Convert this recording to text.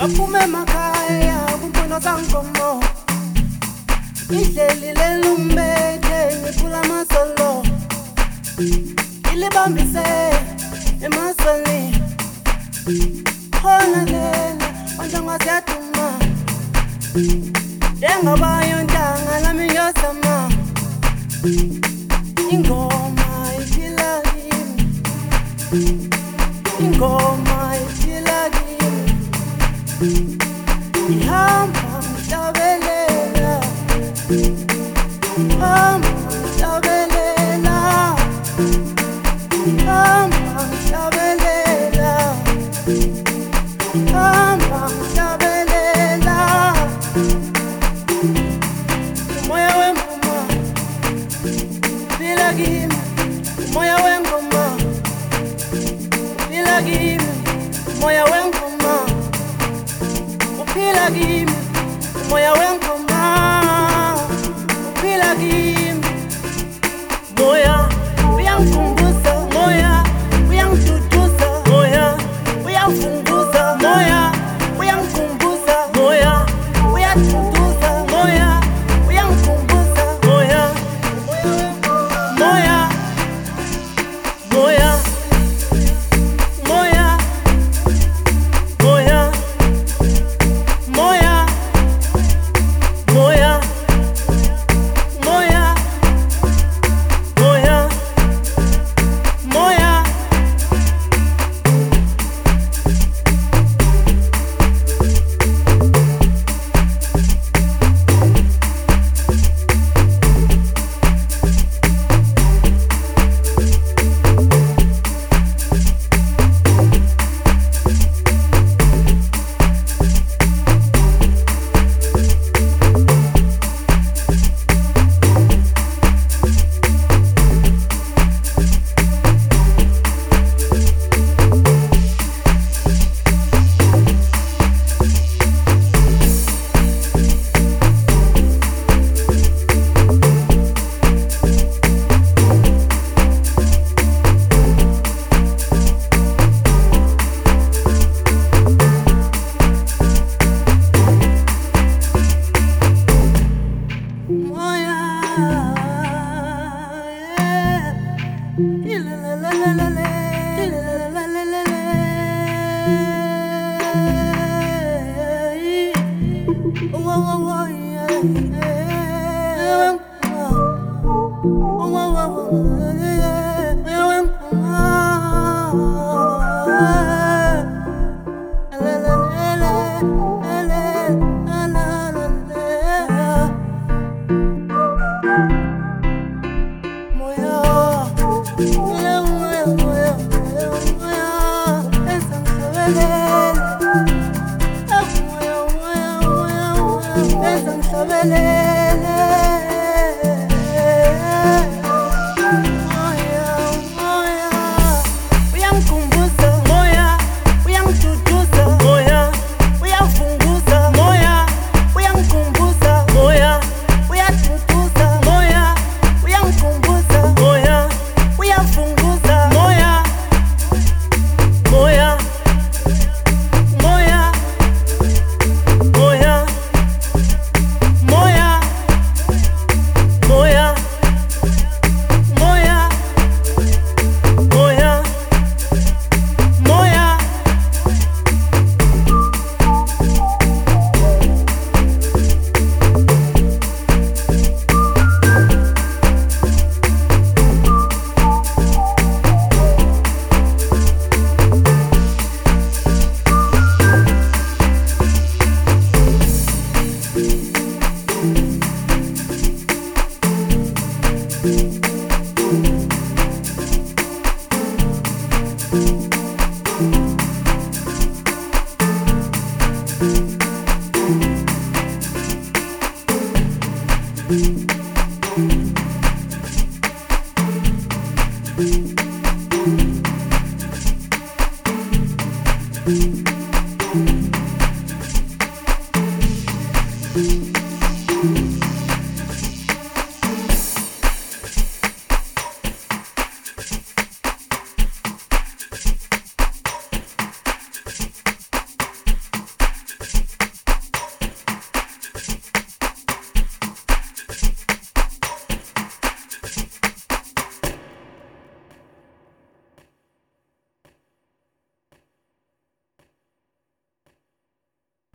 Aphume makhaya kumpono zankomo Ihleli lelumbethe ngiphula amasolo Ilibambise emasoni Khona lena wantanga siyaduma Njengabayo ntanga lami ngiyosama Ingoma iphila kimi Ingoma iphila kimi Ihamba ngihlabelela Ihamba ngihlabelela Ihamba ngihlabelela Ihamba ngihlabelela Umoya wengoma uphila kimi Umoya wengoma uphila kimi Umoya wengoma uphila kimi Umoya wengoma uphila kimi Moya uyangikhumbuza moya uyangiduduza moya uyangifunguza moya uyangikhumbuza moya uyaduduza moya uyangikhumbuza moya moya moya moya moya moya moya moya moya moya Thank you.